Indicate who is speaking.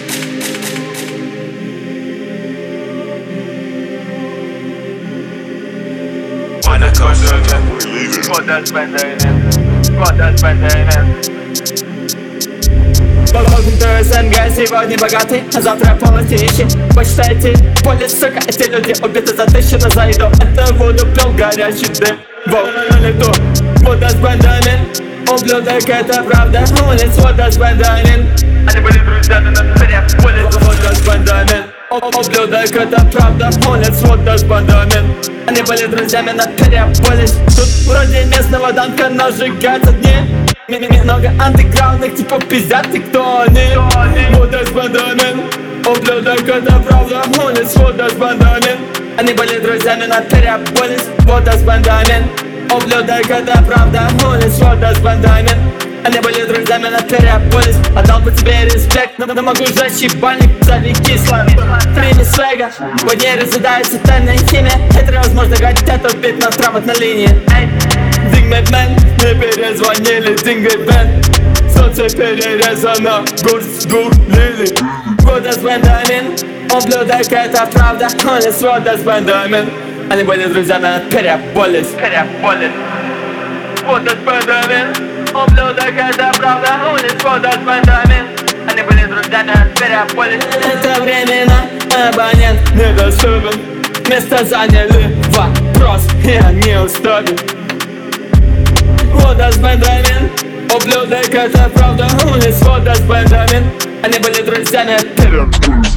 Speaker 1: Полный СНГ сегодня богатый, а завтра полностью нищий. Посчитайте поле, сука, эти люди убиты за тысячу за еду. Это воду пил горячий дым. Волна на лету, вода с бандами. Ублюдок, это правда, улиц, вода с бандами. Они были друзьями на дворе, улиц, вода с бандами. Ублюдок, это правда, улиц, вода с бандами. Они были друзьями на переполис. Тут вроде местного данка, но сжигаются дни. Много андеграундных типов пиздят, и кто они? Вода с бандами. Ублюдок, это правда, улиц, вода с бандами. Они были друзьями на переполис. Вода с бандами. Ублюдок, это правда, улиц, вода с бандами. Они были друзьями на переполис. Отдал бы тебе респект, но могу сжечь ебальник, зови кисло. Время свега, в ней разъедается тайная химия. Это невозможно гадить, это бит на травмат на линии. Дингмэймен, мне перезвонили, Дингмэймен. Солнце перерезано, гурс-гур-лили. Вода с бандами, ублюдок, это правда, улиц, вода с бандами. Они были друзьями на переполис. Вода с бандами. Ублюдок, это правда, улиц, вода с бандами. Они были друзьями на переполис. Это временно, абонент недоступен. Место заняли, вопрос, я не уступен. Вода с бандами. Ублюдок, это правда, улиц, вода с бандами. Они были друзьями на переполис.